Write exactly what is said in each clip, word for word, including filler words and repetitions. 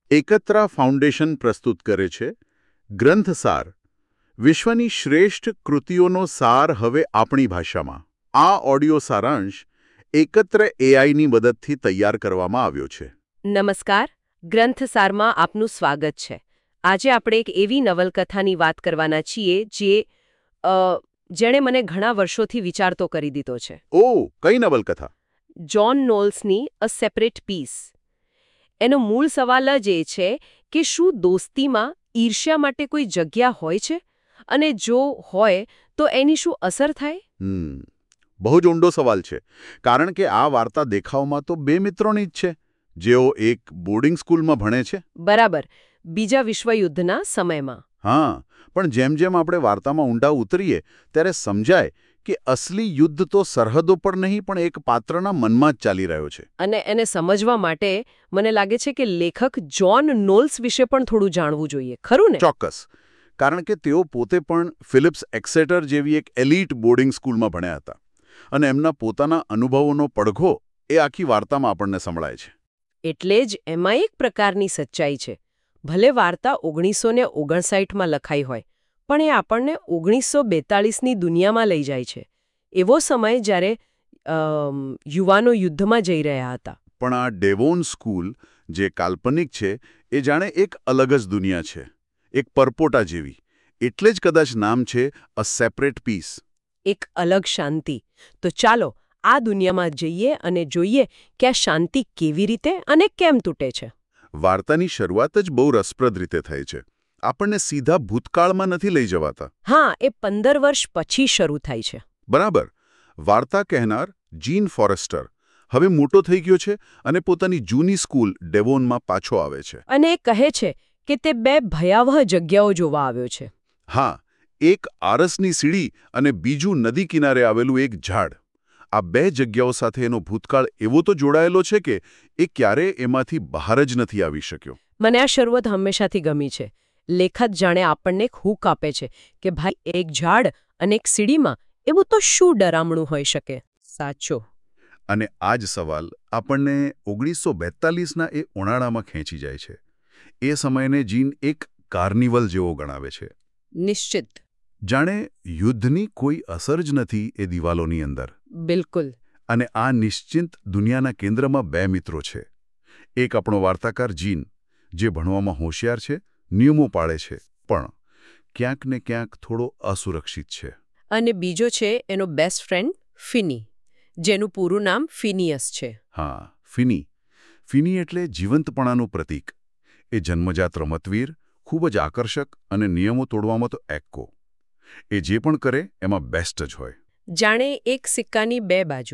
એકત્રા foundation પ્રસ્તુત કરે છે ગ્રંથસાર, વિશ્વની શ્રેષ્ઠ કૃતિઓનો સાર હવે આપણી ભાષામાં. આ ઓડિયો સારાંશ એકત્ર એઆઈની મદદથી તૈયાર કરવામાં આવ્યો છે. નમસ્કાર, ગ્રંથસારમાં આપનું સ્વાગત છે. આજે આપણે એક એવી નવલકથાની વાત કરવાના છીએ જે અ, જેણે મને ઘણા વર્ષોથી વિચારતો કરી દીધો છે. ઓ, કઈ નવલકથા? જ્હોન નોલ્સની અ સેપરેટ પીસ. એનો મૂળ સવાલ જ એ છે કે શું દોસ્તીમાં ઈર્ષ્યા માટે કોઈ જગ્યા હોય છે, અને જો હોય તો એની શું અસર થાય? હમ બહુ જ ઊંડો સવાલ છે, કારણ કે આ વાર્તા દેખાવમાં તો બે મિત્રોની જ છે, જેઓ એક બોર્ડિંગ સ્કૂલમાં ભણે છે. બરાબર, બીજા વિશ્વયુદ્ધના સમયમાં. હા, પણ જેમ જેમ આપણે વાર્તામાં ઊંડા ઉતરીએ ત્યારે સમજાય કે અસલી યુદ્ધ તો સરહદો પર નહીં પણ એક પાત્રના મનમાં જ ચાલી રહ્યો છે. અને એને સમજવા માટે મને લાગે છે કે લેખક જ્હોન નોલ્સ વિશે પણ થોડું જાણવું જોઈએ, ખરું ને? ચોક્કસ, કારણ કે તેઓ પોતે પણ ફિલિપ્સ એક્સેટર જેવી એક એલિટ બોર્ડિંગ સ્કૂલમાં ભણ્યા હતા, અને એમના પોતાના અનુભવોનો પડઘો એ આખી વાર્તામાં આપણને સંભળાય છે. એટલે જ એમાં એક પ્રકારની સચ્ચાઈ છે. ભલે વાર્તા ઓગણીસો ને ઓગણસાઠમાં લખાઈ હોય, પણ એ આપણને ઓગણીસો બેતાળીસની દુનિયામાં લઈ જાય છે. એવો સમય જ્યારે અમ, યુવાનો યુદ્ધમાં જઈ રહ્યા હતા. પણ આ ડેવોન સ્કૂલ જે કાલ્પનિક છે એ જાણે એક અલગ જ દુનિયા છે, એક પરપોટા જેવી. એટલે જ કદાચ નામ છે અ સેપરેટ પીસ. એક અલગ શાંતિ. તો ચાલો આ દુનિયામાં જઈએ અને જોઈએ કે આ શાંતિ કેવી રીતે અને કેમ તૂટે છે. વાર્તાની શરૂઆત જ બહુ રસપ્રદ રીતે થઈ છે. આપણને સીધા ભૂતકાળમાં નથી લઈ જવાતા. હા, એ પંદર વર્ષ પછી શરૂ થાય છે. બરાબર. વાર્તા કહેનાર જીન ફોરેસ્ટર હવે મોટો થઈ ગયો છે અને પોતાની જૂની સ્કૂલ ડેવોનમાં પાછો આવે છે. અને એ કહે છે કે તે બે ભયાવહ જગ્યાઓ જોવા આવ્યો છે. હા, એક આરસની સીડી અને બીજું નદી કિનારે આવેલું એક ઝાડ. આ બે જગ્યાઓ સાથે એનો ભૂતકાળ એવો તો જોડાયેલો છે કે એ ક્યારેય એમાંથી બહાર જ નથી આવી શક્યો. મને આ શરૂઆત હંમેશાથી ગમી છે. લેખક જાણે આપણને એક હૂક આપે છે કે ભાઈ, એક ઝાડ અને એક સીડીમાં એવું તો શું ડરામણું હોઈ શકે? સાચો. અને આ જ સવાલ આપણને ઓગણીસો બેતાલીસના એ ઉનાળામાં ખેંચી જાય છે. એ સમયને જીન એક કાર્નિવલ જેવો ગણાવે છે. નિશ્ચિત. જાણે યુદ્ધની કોઈ અસર જ નથી એ દિવાલોની અંદર. બિલકુલ. અને આ નિશ્ચિંત દુનિયાના કેન્દ્રમાં બે મિત્રો છે. એક આપણો વાર્તાકાર જીન, જે ભણવામાં હોશિયાર છે, નિયમો પાળે છે, પણ ક્યાંક ને ક્યાંક થોડો અસુરક્ષિત છે. અને બીજો છે એનો બેસ્ટ ફ્રેન્ડ ફિની, જેનું પૂરું નામ ફિનિયસ છે. હા, ફિની. ફિની એટલે જીવંતપણાનું પ્રતીક. એ જન્મજાત રમતવીર, ખૂબ જ આકર્ષક અને નિયમો તોડવામાં તો એક્કો. એ જે પણ કરે એમાં બેસ્ટ જ હોય. જાણે એક સિક્કાની બે બાજુ.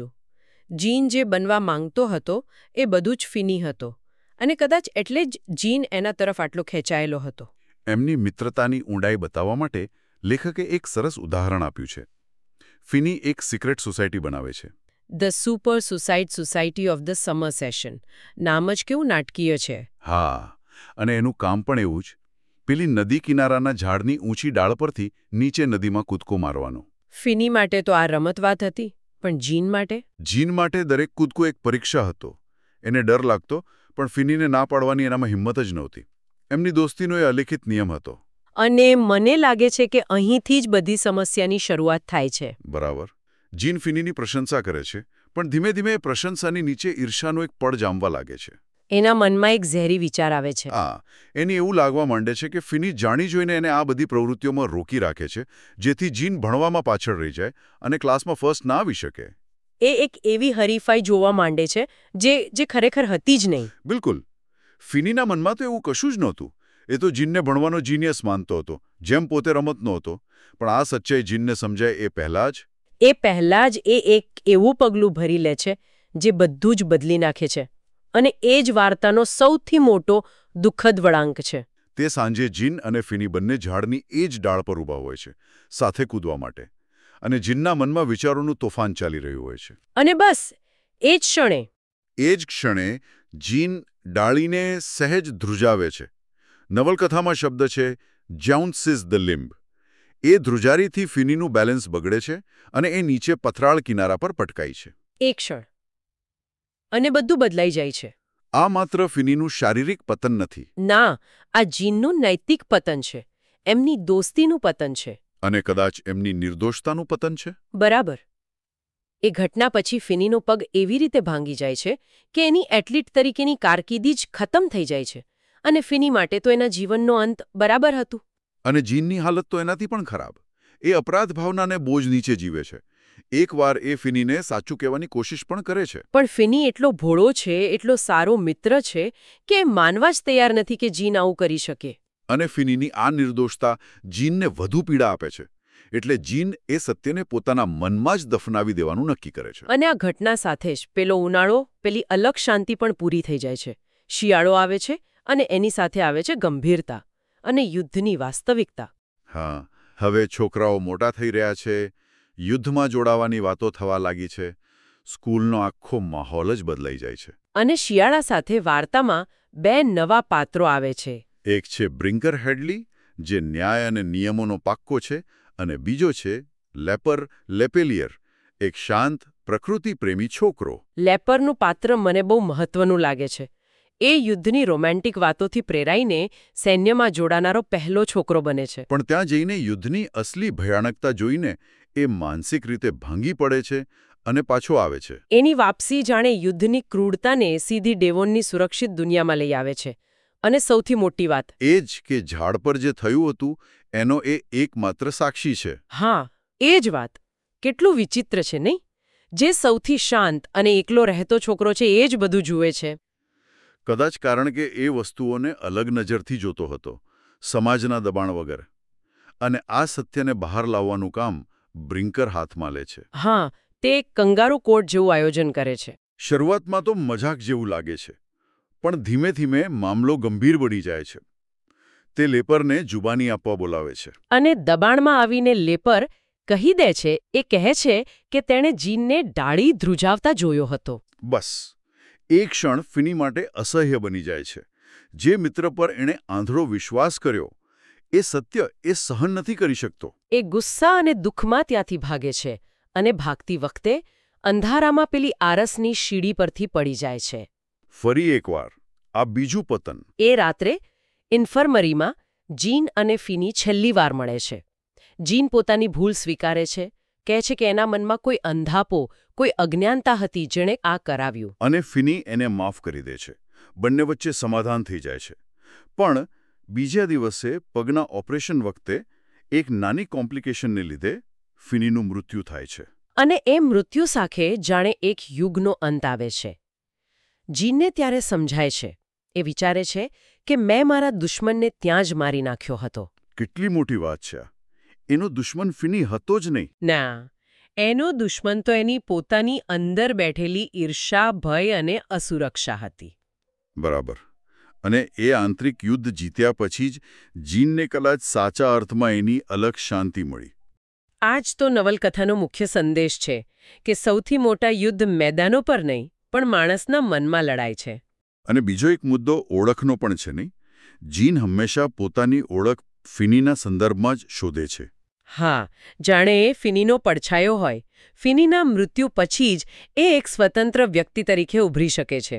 જીન જે બનવા માંગતો હતો એ બધું જ ફિની હતો, અને કદાચ એટલે જ જીન એના તરફ આટલો ખેંચાયેલો હતો. એમની મિત્રતાની ઊંડાઈ બતાવવા માટે લેખકે એક સરસ ઉદાહરણ આપ્યું છે. ફિની એક સિક્રેટ સોસાયટી બનાવે છે. The super suicide society of the summer session. નામ જ કેવું નાટકીય છે. હા, અને એનું કામ પણ એવું જ. પેલી નદી કિનારાના ઝાડની ઊંચી ડાળ પરથી નીચે નદીમાં કૂદકો મારવાનો. ફિની માટે તો આ રમત વાત હતી, પણ જીન માટે? જીન માટે દરેક કૂદકો એક પરીક્ષા હતો. એને ડર લાગતો, પણ ફિનીને ના પાડવાની એનામાં હિંમત જ નહોતી. એમની દોસ્તીનો એ અલિખિત નિયમ હતો. અને મને લાગે છે કે અહીંથી જ બધી સમસ્યાની શરૂઆત થાય છે. બરાબર. જીન ફિનીની પ્રશંસા કરે છે, પણ ધીમે ધીમે એ પ્રશંસાની નીચે ઈર્ષાનો એક પડ જામવા લાગે છે. એના મનમાં એક ઝેરી વિચાર આવે છે. હા, એને એવું લાગવા માંડે છે કે ફિની જાણી જોઈને એને આ બધી પ્રવૃત્તિઓમાં રોકી રાખે છે, જેથી જીન ભણવામાં પાછળ રહી જાય અને ક્લાસમાં ફર્સ્ટ ના આવી શકે. એ એક એવી હરીફાઈ જોવા માંડે છે જે જે ખરેખર હતી જ નહીં. બિલકુલ. ફિનીના મનમાં તો એવું કશું જ નહોતું. એ તો જીનને ભણવાનો જીનિયસ માનતો હતો, જેમ પોતે રમતનો હતો. પણ આ સચ્ચાઈ જીનને સમજાય એ પહેલાં જ એ પહેલાં જ એ એક એવું પગલું ભરી લે છે જે બધું જ બદલી નાખે છે. અને એ જ વાર્તાનો સૌથી મોટો દુઃખદ વળાંક છે. તે સાંજે જીન અને ફિની બંને ઝાડની એ જ ડાળ પર ઊભા હોય છે, સાથે કૂદવા માટે. અને જીનના મનમાં વિચારોનું તોફાન ચાલી રહ્યું હોય છે. અને બસ એ જ ક્ષણે એ જ ક્ષણે જીન ડાળીને સહેજ ધ્રુજાવે છે. નવલકથામાં શબ્દ છે જાઉન્સિસ ધ લિમ્બ. એ ધ્રુજારીથી ફિનીનું બેલેન્સ બગડે છે અને એ નીચે પથરાળ કિનારા પર પટકાય છે. એક ક્ષણ અને બધું બદલાઈ જાય છે. આ માત્ર ફિનીનું શારીરિક પતન નથી. ના, આ જીનનું નૈતિક પતન છે, એમની દોસ્તીનું પતન છે. અને કદાચ એમની નિર્દોષતાનું પતન છે. બરાબર. એ ઘટના પછી ફિનીનો પગ એવી રીતે ભાંગી જાય છે કે એની એથ્લીટ તરીકેની કારકિર્દી જ ખતમ થઈ જાય છે. અને ફિની માટે તો એના જીવનનો અંત બરાબર હતું. અને જીનની હાલત તો એનાથી પણ ખરાબ. એ અપરાધ ભાવનાને બોજ નીચે જીવે છે. એકવાર એ ફિનીને સાચું કહેવાની કોશિશ પણ કરે છે. પણ ફિની એટલો ભોળો છે, એટલો સારો મિત્ર છે કે એ માનવા જ તૈયાર નથી કે જીન આવું કરી શકે. અને ફિનીની આ નિર્દોષતા જીનને વધુ પીડા આપે છે. એટલે જીન એ સત્યને પોતાના મનમાં જ દફનાવી દેવાનું નક્કી કરે છે. અને આ ઘટના સાથે જ પેલો ઉનાળો, પેલી અલગ શાંતિ પણ પૂરી થઈ જાય છે. શિયાળો આવે છે અને એની સાથે આવે છે ગંભીરતા અને યુદ્ધની વાસ્તવિકતા. હા, હવે છોકરાઓ મોટા થઈ રહ્યા છે. યુદ્ધમાં જોડાવાની વાતો થવા લાગી છે. સ્કૂલનો આખો માહોલ જ બદલાઈ જાય છે. અને શિયાળા સાથે વાર્તામાં બે નવા પાત્રો આવે છે. એક છે બ્રિંકર હેડલી, જે ન્યાય અને નિયમોનો પાક્કો છે, અને બીજો છે લેપર લેપેલિયર, એક શાંત, પ્રકૃતિપ્રેમી છોકરો. લેપરનું પાત્ર મને બહુ મહત્વનું લાગે છે. એ યુદ્ધની રોમેન્ટિક વાતોથી પ્રેરાઈને સૈન્યમાં જોડાનારો પહેલો છોકરો બને છે. પણ ત્યાં જઈને યુદ્ધની અસલી ભયાનકતા જોઈને એ માનસિક રીતે ભાંગી પડે છે અને પાછો આવે છે. એની વાપસી જાણે યુદ્ધની ક્રૂરતાને સીધી ડેવોનની સુરક્ષિત દુનિયામાં લઈ આવે છે. અને સૌથી મોટી વાત એ જ કે ઝાડ પર જે થયું હતું એનો એ એકમાત્ર સાક્ષી છે. હા, એ જ વાત. કેટલું વિચિત્ર છે નહીં? જે સૌથી શાંત અને એકલો રહેતો છોકરો છે એ જ બધું જુએ છે. કદાચ કારણ કે એ વસ્તુઓને અલગ નજરથી જોતો હતો, સમાજના દબાણ વગર. અને આ સત્યને બહાર લાવવાનું કામ બ્રિંકર હાથમાં લે છે. હા, તે કંગારૂ કોર્ટ જેવું આયોજન કરે છે. શરૂઆતમાં તો મજાક જેવું લાગે છે, પણ ધીમે ધીમે મામલો ગંભીર બની જાય છે. તે લેપરને જુબાની આપવા બોલાવે છે. અને દબાણમાં આવીને લેપર કહી દે છે, એ કહે છે કે તેણે જીનને ડાળી ધ્રુજાવતા જોયો હતો. બસ એ ક્ષણ ફિની માટે અસહ્ય બની જાય છે. જે મિત્ર પર એણે આંધળો વિશ્વાસ કર્યો, એ સત્ય એ સહન નથી કરી શકતો. એ ગુસ્સા અને દુઃખમાં ત્યાંથી ભાગે છે અને ભાગતી વખતે અંધારામાં પેલી આરસની સીડી પરથી પડી જાય છે. ફરી એકવાર આ બીજું પતન. એ રાત્રે ઇન્ફર્મરીમાં જીન અને ફિની છેલ્લી વાર મળે છે. જીન પોતાની ભૂલ સ્વીકારે છે, કહે છે કે એના મનમાં કોઈ અંધાપો, કોઈ અજ્ઞાનતા હતી જેણે આ કરાવ્યું. અને ફિની એને માફ કરી દે છે. બંને વચ્ચે સમાધાન થઈ જાય છે. પણ બીજા દિવસે પગના ઓપરેશન વખતે એક નાની કોમ્પ્લિકેશનને લીધે ફિનીનું મૃત્યુ થાય છે. અને એ મૃત્યુ સાથે જાણે એક યુગનો અંત આવે છે. જીનને ત્યારે સમજાય છે. એ વિચારે છે કે મેં મારા દુશ્મનને ત્યાં જ મારી નાખ્યો હતો. કેટલી મોટી વાત છે. એનો દુશ્મન ફિની હતો જ નહીં. ના, એનો દુશ્મન તો એની પોતાની અંદર બેઠેલી ઈર્ષા, ભય અને અસુરક્ષા હતી. બરાબર. અને એ આંતરિક યુદ્ધ જીત્યા પછી જ જીનને કદાચ સાચા અર્થમાં એની અલગ શાંતિ મળી. આ જ તો નવલકથાનો મુખ્ય સંદેશ છે કે સૌથી મોટા યુદ્ધ મેદાનો પર નહીં, પણ માણસના મનમાં લડાય છે. અને બીજો એક મુદ્દો ઓળખનો પણ છે નહીં? જીન હંમેશા પોતાની ઓળખ ફિનીના સંદર્ભમાં જ શોધે છે. હા, જાણે એ ફિનીનો પડછાયો હોય. ફિનીના મૃત્યુ પછી જ એ એક સ્વતંત્ર વ્યક્તિ તરીકે ઉભરી શકે છે.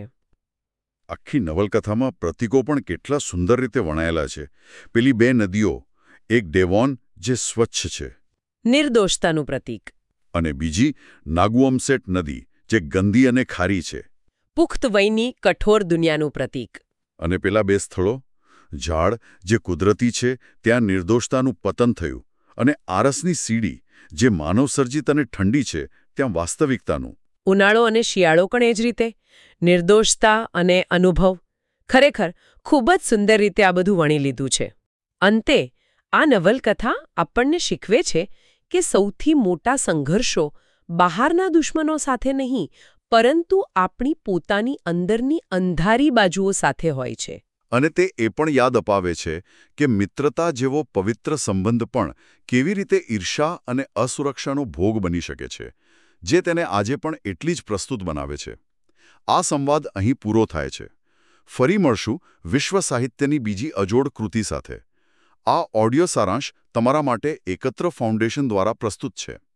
આખી નવલકથામાં પ્રતીકો પણ કેટલા સુંદર રીતે વણાયેલા છે. પેલી બે નદીઓ, એક ડેવોન જે સ્વચ્છ છે, નિર્દોષતાનું પ્રતીક, અને બીજી નાગુઅમસેટ નદી જે ગંદી અને ખારી છે, પુખ્ત વયની કઠોર દુનિયાનું પ્રતીક. અને પેલા બે સ્થળો, ઝાડ જે કુદરતી છે ત્યાં નિર્દોષતાનું પતન થયું, અને આરસની સીડી જે માનવસર્જિત અને ઠંડી છે ત્યાં વાસ્તવિકતાનું. ઉનાળો અને શિયાળો પણ એ જ રીતે નિર્દોષતા અને અનુભવ. ખરેખર ખૂબ જ સુંદર રીતે આ બધું વણી લીધું છે. અંતે આ નવલકથા આપણને શીખવે છે કે સૌથી મોટા સંઘર્ષો બહારના દુશ્મનો સાથે નહીં, પરંતુ આપણી પોતાની અંદરની અંધારી બાજુઓ સાથે હોય છે. અને તે એ પણ યાદ અપાવે છે કે મિત્રતા જેવો પવિત્ર સંબંધ પણ કેવી રીતે ઈર્ષા અને અસુરક્ષાનો ભોગ બની શકે છે, જે તેને આજે પણ એટલી જ પ્રસ્તુત બનાવે છે. આ સંવાદ અહીં પૂરો થાય છે. ફરી મળશું વિશ્વ સાહિત્યની બીજી અજોડ કૃતિ સાથે. આ ઓડિયો સારાંશ તમારા માટે એકત્ર ફાઉન્ડેશન દ્વારા પ્રસ્તુત છે.